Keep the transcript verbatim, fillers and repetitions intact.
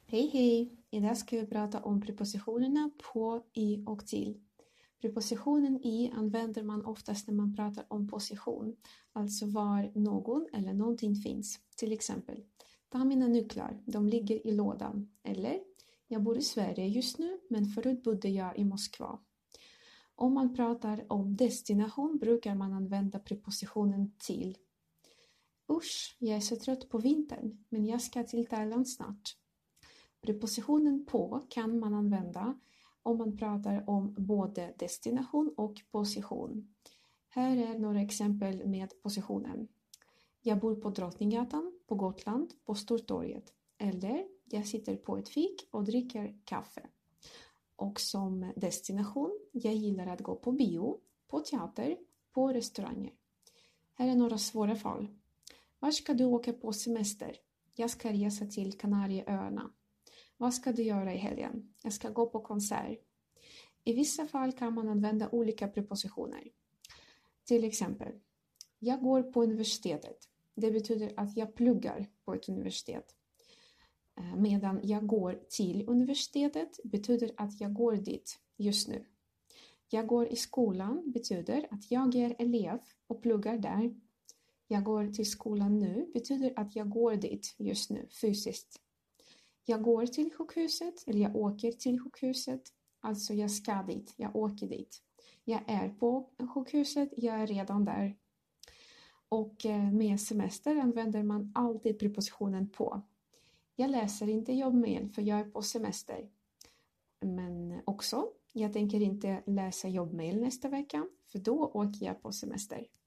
Hej hej! Idag ska vi prata om prepositionerna på, i och till. Prepositionen i använder man oftast när man pratar om position, alltså var någon eller någonting finns. Till exempel, ta mina nycklar, de ligger i lådan. Eller, jag bor i Sverige just nu men förut bodde jag i Moskva. Om man pratar om destination brukar man använda prepositionen till. Usch, jag är så trött på vintern, men jag ska till Thailand snart. Prepositionen på kan man använda om man pratar om både destination och position. Här är några exempel med positionen. Jag bor på Drottninggatan, på Gotland, på Stortorget. Eller, jag sitter på ett fik och dricker kaffe. Och som destination, jag gillar att gå på bio, på teater, på restauranger. Här är några svåra fall. Var ska du åka på semester? Jag ska resa till Kanarieöarna. Vad ska du göra i helgen? Jag ska gå på konsert. I vissa fall kan man använda olika prepositioner. Till exempel, jag går på universitetet. Det betyder att jag pluggar på ett universitet. Medan jag går till universitetet betyder att jag går dit just nu. Jag går i skolan betyder att jag är elev och pluggar där. Jag går till skolan nu betyder att jag går dit just nu fysiskt. Jag går till sjukhuset eller jag åker till sjukhuset. Alltså jag ska dit, jag åker dit. Jag är på sjukhuset, jag är redan där. Och med semester använder man alltid prepositionen på. Jag läser inte jobbmail för jag är på semester. Men också, jag tänker inte läsa jobbmail nästa vecka för då åker jag på semester.